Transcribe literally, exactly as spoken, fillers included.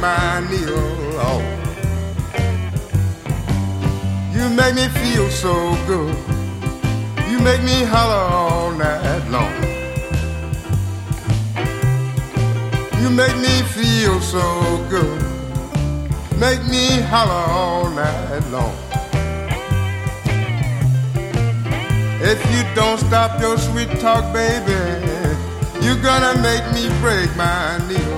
my needle off. You make me feel so good. You make me holler all night long. You make me feel so good. Make me holler all night long. If you don't stop your sweet talk, baby, you're gonna make me break my needle.